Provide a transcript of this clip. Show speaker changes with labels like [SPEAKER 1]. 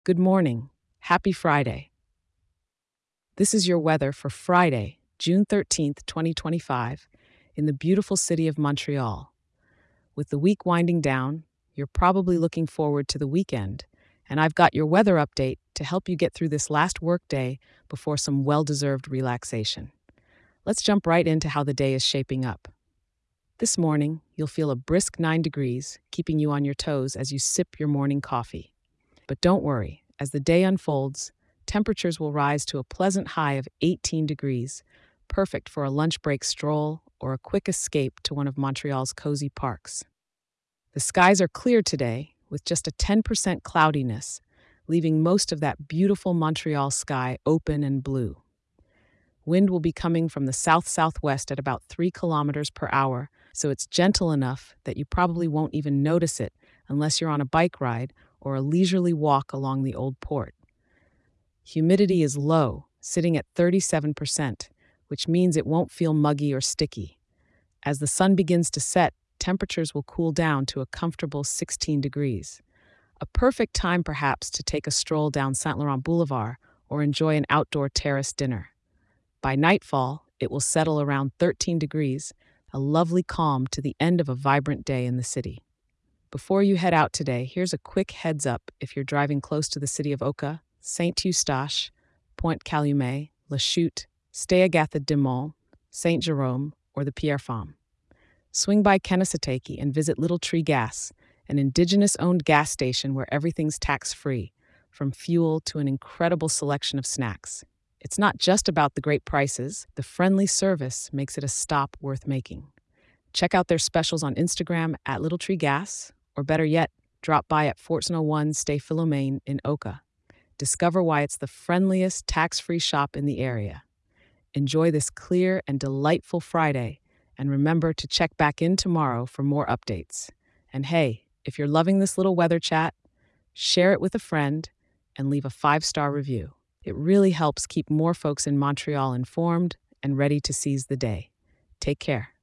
[SPEAKER 1] Good morning. Happy Friday. This is your weather for Friday, June 13th, 2025, in the beautiful city of Montreal. With the week winding down, you're probably looking forward to the weekend, and I've got your weather update to help you get through this last workday before some well deserved relaxation. Let's jump right into how the day is shaping up. This morning, you'll feel a brisk 9 degrees, keeping you on your toes as you sip your morning coffee. But don't worry, as the day unfolds, temperatures will rise to a pleasant high of 18 degrees, perfect for a lunch break stroll or a quick escape to one of Montreal's cozy parks. The skies are clear today, with just a 10% cloudiness, leaving most of that beautiful Montreal sky open and blue. Wind will be coming from the south-southwest at about 3 kilometers per hour, so it's gentle enough that you probably won't even notice it unless you're on a bike ride or a leisurely walk along the old port. Humidity is low, sitting at 37%, which means it won't feel muggy or sticky. As the sun begins to set, temperatures will cool down to a comfortable 16 degrees. A perfect time, perhaps, to take a stroll down Saint Laurent Boulevard or enjoy an outdoor terrace dinner. By nightfall, it will settle around 13 degrees, a lovely calm to the end of a vibrant day in the city. Before you head out today, here's a quick heads up if you're driving close to the city of Oka, Saint Eustache, Pointe Calumet, La Chute, Stay Agatha de Mont, Saint Jerome, or the Pierrefonds. Swing by Kennesatetee and visit Little Tree Gas, an indigenous-owned gas station where everything's tax-free, from fuel to an incredible selection of snacks. It's not just about the great prices, the friendly service makes it a stop worth making. Check out their specials on Instagram at Little Tree Gas, or better yet, drop by at 1401 Stay Philomene in Oka. Discover why it's the friendliest tax-free shop in the area. Enjoy this clear and delightful Friday, and remember to check back in tomorrow for more updates. And hey, if you're loving this little weather chat, share it with a friend and leave a 5-star review. It really helps keep more folks in Montreal informed and ready to seize the day. Take care.